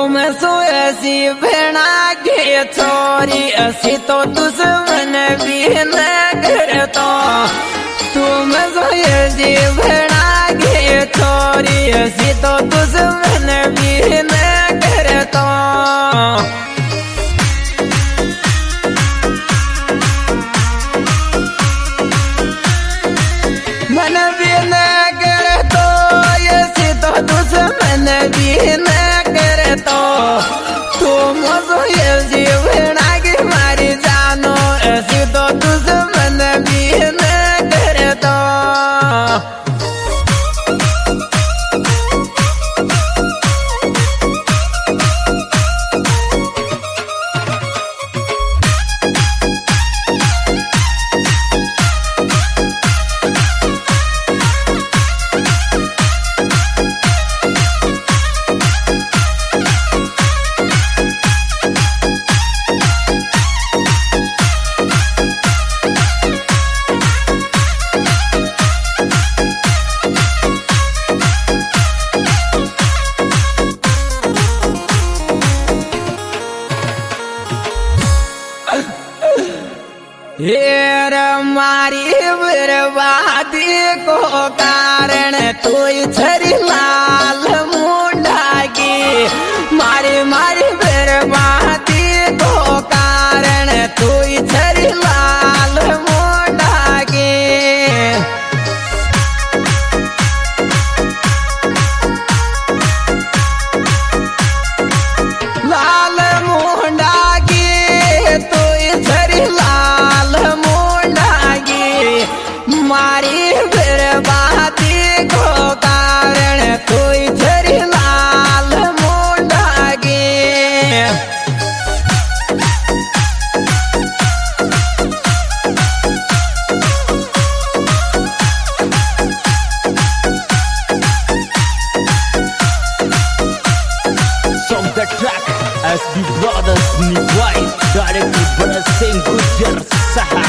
तुम सो ऐसी भेड़ा गे छोरी ऐसी तो दुश्मन भी न करतो। तुम सो ऐसी भेड़ा गे छोरी ऐसी तो दुश्मन भी न करतो। मन भी न करतो ऐसी तो दुश्मन भी न करतो। तुम सो ऐसी भेड़ा गे मारी जानो ऐसी तो दुश्मन भी न करतो। हेर मारी बर्बादी को कारण तू छरी लाल मुंडागी। मारी मारी बर्बादी को कारण तू छरी लाल मुंडागी। लाल मुंडागी तू छरी लाल मुंडागी। मारी बर्बादी को कारण तू छरी लाल मुंडागी। From the track SB Brothers Niwai directed by Singh Gujjar Saha.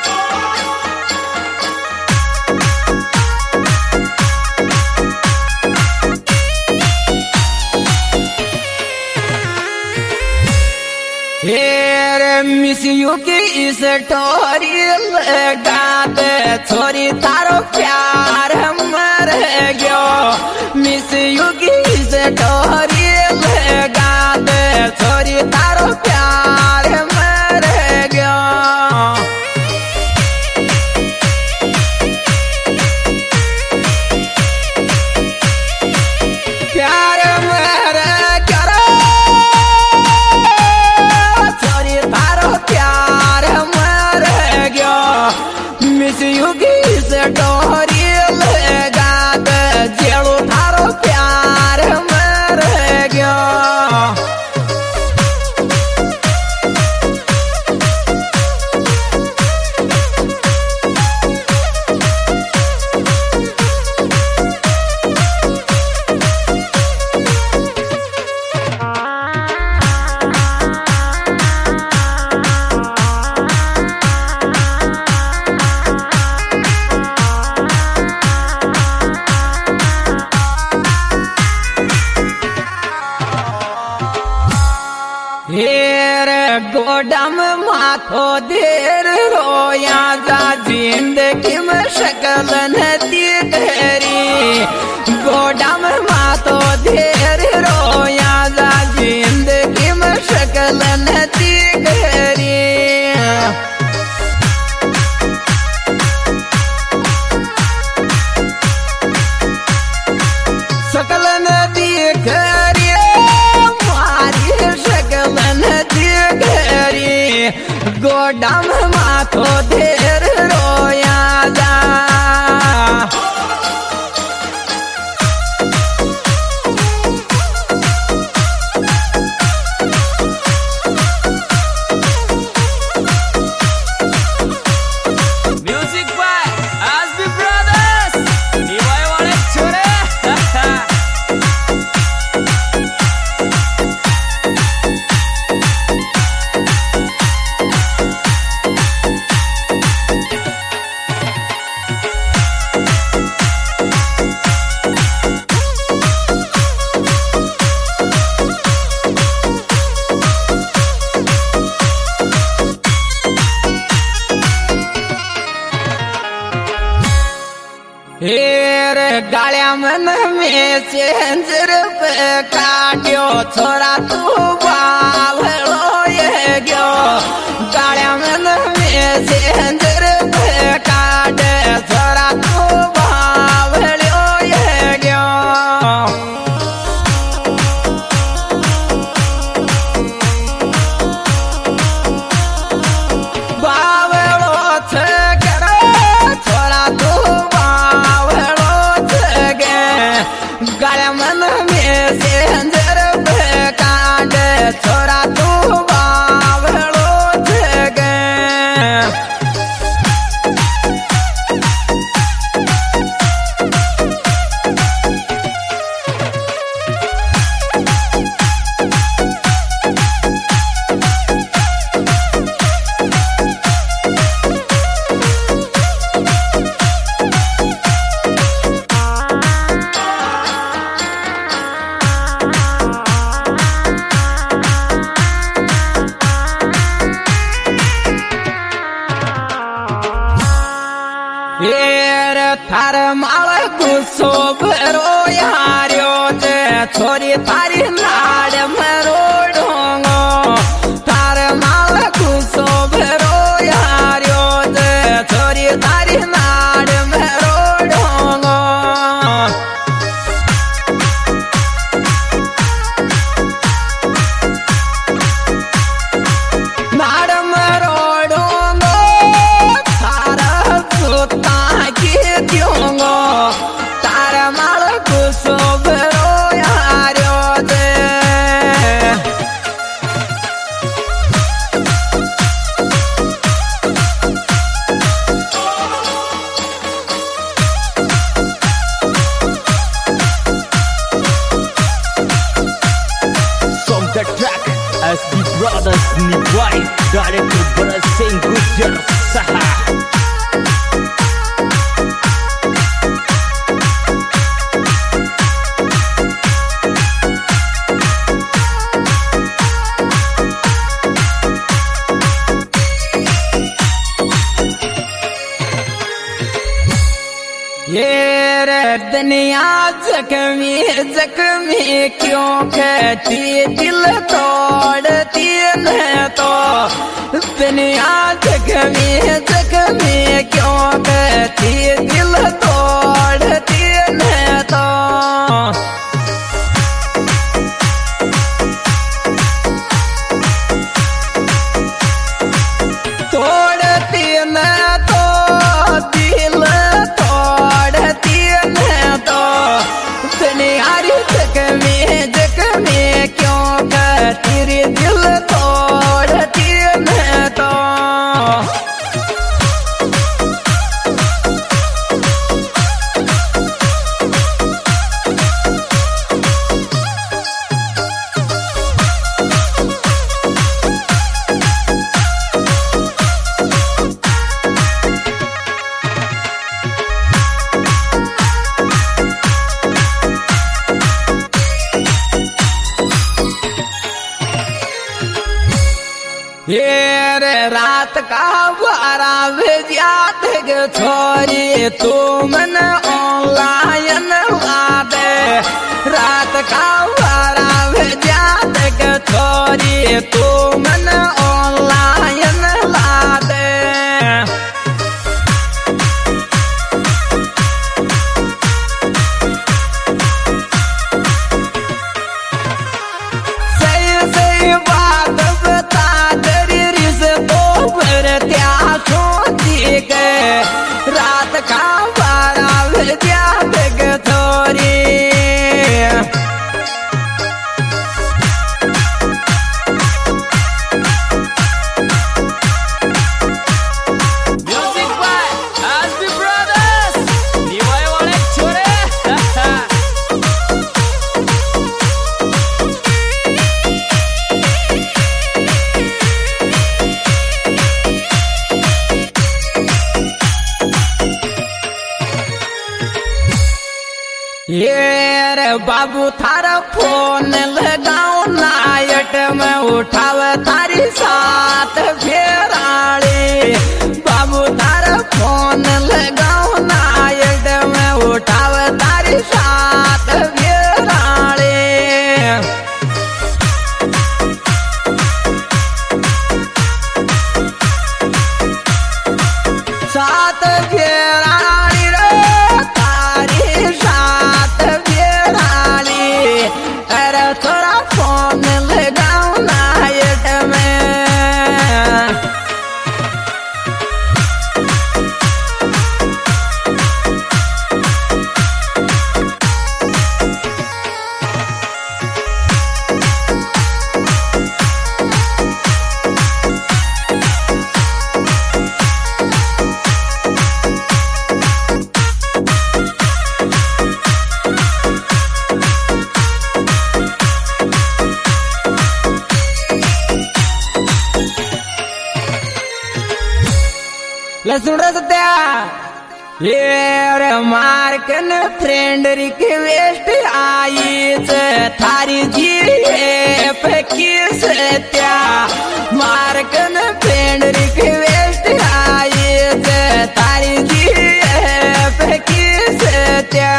हेर मिस यू की इस टोरी लगा दे छोरी तारो प्यार मर गयो। मिस यू की इस टोरी लगा दे छोरी तारो प्यार मर गयो। प्यार मर करो छोरी तारो प्यार मर गयो। मिस यू की से डोरी लगा दे जेड़ो तारो प्यार मर गयो। हेर गोडम माथो देर रोया जा जिंदगी में शकल नदी तेरी। गोडम माथो देर रोया जा जिंदगी में शकल नदी तेरी। सकल नदी खरी मारी शकल नदी खरी। गोडम माथो देर रोया जा। Music by SB Brothers Niwai wale chore. मन में सेंजर पे काट्यो छोरा तू बावलो ये गयो गाड़िया मन में सेंजर पे काटे छोरा तू बावलो ये गयो गाड़िया मन में सेंजर पे काटे छोरा तू बावलो जगे थार माल गुस्सो भरो यारियो ते छोरी तारी नाड़ मरो ढोंगो थार माल गुस्सो भरो यारियो ते छोरी तारी नाड़ मरो ढोंगो नाड़ मरो ढोंगो थारा सुता क्योंगो तार माल गुस्सो भरो यारियो दे From the track SB Brothers Niguai Director Berasing Gujar Saha ये रे दुनिया जख्मी जख्मी क्यों कहती दिल तोड़ती है तो दुनिया जख्मी जख्मी क्यों कहती दिल तोड़ती है तो तोड़ती न तो दिल तोड़ती न तो दुनिया जख्मी जख्मी क्यों कहती रे दिल तोड़ती न तो ये रे रात का 12 बजे छोरी तू मन ऑनलाइन ला दे रात का 12 बजे छोरी तू मन ऑनलाइन ला दे सही सही बात बता रात का 12 बजे छोरी ये रे बाबू थारा फोन लगाओ नाइट में उठाव तारी साथ फेराड़ी बाबू थारा फोन लगाओ नाइट में उठाव तारी साथ सुन सत्या ये मार्कन फ्रेंड रिक्वेस्ट आई थारी जी फकी सत्या मार्कन फ्रेंड रिक्वेस्ट आई थारी जी फकी सत्या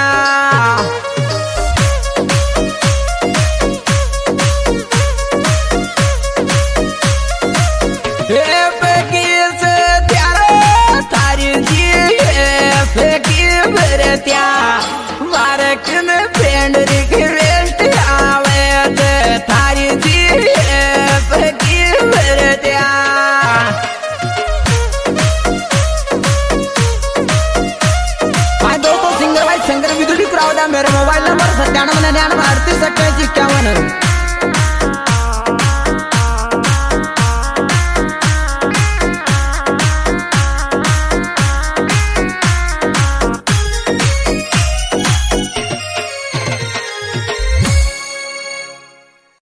त्या मार्कन फ्रेंड रिक्वेस्ट आवे थारी जी फकी भरत्या हाँ दोस्तों सिंगर भाई शंकर विदुली पुरावदा मेरा मोबाइल नंबर 97 98 38 51